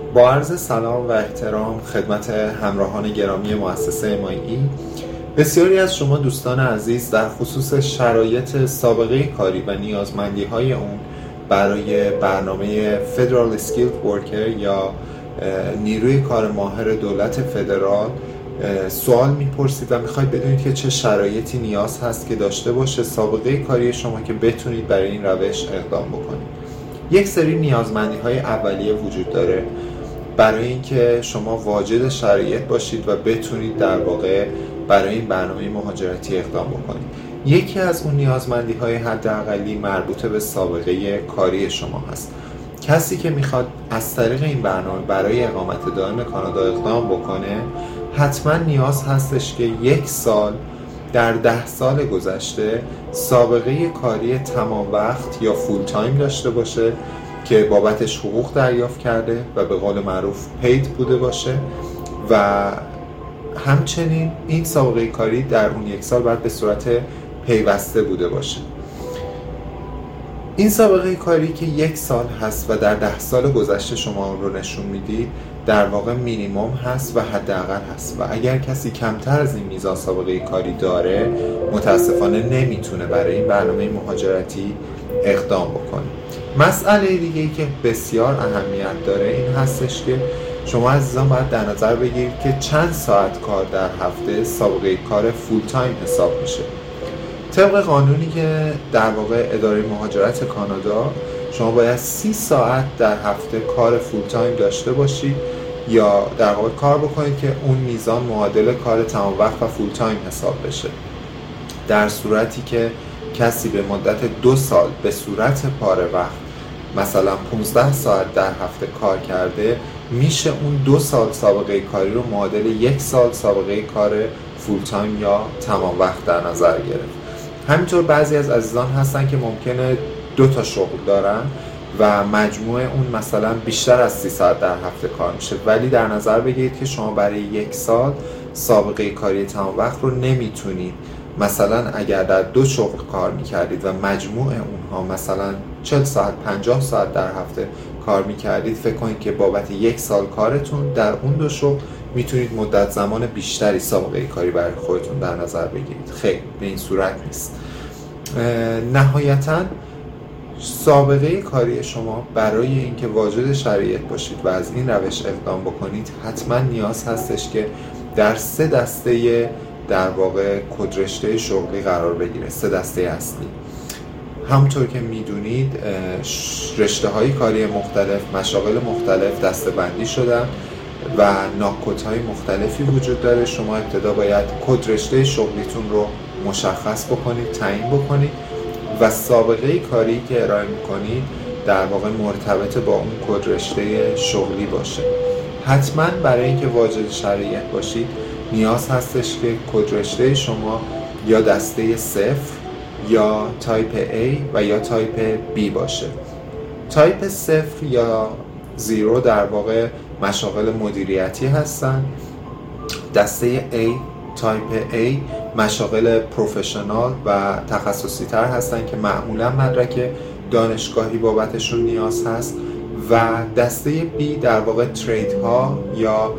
با عرض سلام و احترام خدمت همراهان گرامی مؤسسه MIE، بسیاری از شما دوستان عزیز در خصوص شرایط سابقه کاری و نیازمندی‌های اون برای برنامه Federal Skilled Worker یا نیروی کار ماهر دولت فدرال سوال میپرسید و میخواید بدونید که چه شرایطی نیاز هست که داشته باشه سابقه کاری شما که بتونید برای این روش اقدام بکنید. یک سری نیازمندی‌های اولیه وجود داره برای اینکه شما واجد شرایط باشید و بتونید در واقع برای این برنامه مهاجرتی اقدام بکنید. یکی از اون نیازمندی‌های حداقلی مربوط به سابقه کاری شما هست. کسی که میخواد از طریق این برنامه برای اقامت دائم کانادا اقدام بکنه حتما نیاز هستش که 1 سال در 10 سال گذشته سابقه کاری تمام وقت یا فول تایم داشته باشه که بابتش حقوق دریافت کرده و به قول معروف پید بوده باشه و همچنین این سابقه کاری در اون 1 سال باید به صورت پیوسته بوده باشه. این سابقه کاری که 1 سال هست و در 10 سال گذشته شما رو نشون میدید در واقع مینیمم هست و حداقل هست و اگر کسی کمتر از این میزان سابقه کاری داره متاسفانه نمیتونه برای این برنامه مهاجرتی اقدام بکنه. مسئله دیگه ای که بسیار اهمیت داره این هستش که شما عزیزان باید در نظر بگیرید که چند ساعت کار در هفته سابقه کار فول تایم حساب میشه. طبق قانونی که در واقع اداره مهاجرت کانادا شما باید 30 ساعت در هفته کار فول تایم داشته باشید یا در واقع کار بکنید که اون میزان معادل کار تمام وقت و فول تایم حساب بشه. در صورتی که کسی به مدت 2 سال به صورت پاره وقت مثلا 15 ساعت در هفته کار کرده میشه اون 2 سال سابقه کاری رو معادل 1 سال سابقه کار فول تایم یا تمام وقت در نظر گرفت. همینطور بعضی از عزیزان هستن که ممکنه 2 تا شغل دارن و مجموع اون مثلا بیشتر از 30 ساعت در هفته کار میشه، ولی در نظر بگیرید که شما برای 1 سال سابقه کاری تمام وقت رو نمیتونید. مثلا اگر در 2 شغل کار میکردید و مجموع اونها مثلا 40 ساعت 50 ساعت در هفته کار میکردید، فکر کنید که بابت 1 سال کارتون در اون 2 شغل میتونید مدت زمان بیشتری سابقه کاری برای خودتون در نظر بگیرید. خیلی به این صورت نیست. نهایتاً سابقه کاری شما برای اینکه واجد شرایط باشید و از این روش اقدام بکنید حتما نیاز هستش که در 3 دسته در واقع کدرشته شغلی قرار بگیره. 3 دسته اصلی. همونطور که میدونید رشته‌های کاری مختلف، مشاغل مختلف دسته‌بندی شدن و ناکودهای مختلفی وجود داره. شما ابتدا باید کد رشته شغلیتون رو مشخص بکنید، تعیین بکنید و سابقه کاری که ارائه میکنید در واقع مرتبط با اون کد رشته شغلی باشه. حتما برای اینکه واجد شرایط باشید نیاز هستش که کد رشته شما یا دسته 0 یا تایپ A و یا تایپ B باشه. تایپ 0 یا 0 در واقع مشاغل مدیریتی هستن. دسته A تایپ A مشاغل پروفشنال و تخصصی تر هستن که معمولا مدرک دانشگاهی بابتشون نیاز هست و دسته B در واقع ترید ها یا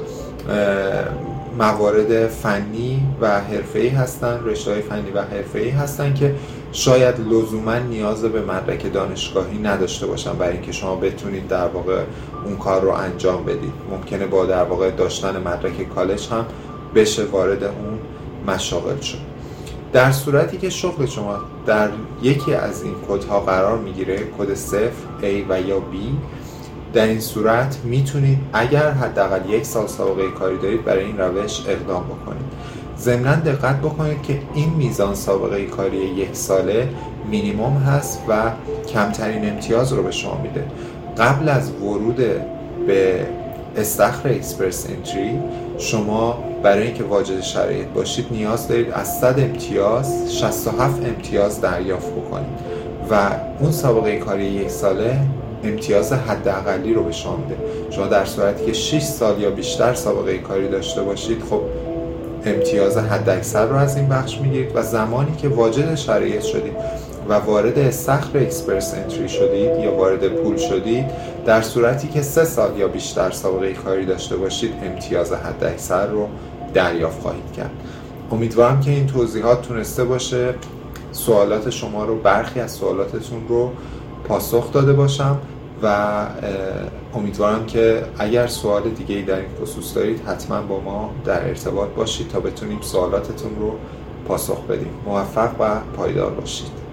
موارد فنی و حرفه‌ای هستن، رشته‌های فنی و حرفه‌ای هستن که شاید لزوما نیاز به مدرک دانشگاهی نداشته باشن برای اینکه شما بتونید در واقع اون کار رو انجام بدید. ممکنه با در واقع داشتن مدرک کالج هم بشه وارد اون مشاغل شد. در صورتی که شغل شما در یکی از این کدها قرار میگیره، کد 0 A و یا B، در این صورت میتونید اگر حداقل 1 سال سابقه کاری دارید برای این روش اقدام بکنید. ضمناً دقت بکنید که این میزان سابقه کاری 1 ساله مینیمم هست و کمترین امتیاز رو به شما میده. قبل از ورود به استخر اکسپرس انتری شما برای اینکه واجد شرایط باشید نیاز دارید از 100 امتیاز 67 امتیاز دریافت بکنید و اون سابقه کاری 1 ساله امتیاز حداقلی رو به شما میده. شما در صورتی که 6 سال یا بیشتر سابقه کاری داشته باشید خب امتیاز حداکثر رو از این بخش میگیرید و زمانی که واجد شرایط شدید و وارد استخر اکسپرس انتری شدید یا وارد پول شدید، در صورتی که 3 سال یا بیشتر سابقه کاری داشته باشید امتیاز حداکثر رو دریافت خواهید کرد. امیدوارم که این توضیحات تونسته باشه سوالات شما رو، برخی از سوالاتتون رو پاسخ داده باشم و امیدوارم که اگر سوال دیگه‌ای در این خصوص دارید حتما با ما در ارتباط باشید تا بتونیم سوالاتتون رو پاسخ بدیم. موفق و پایدار باشید.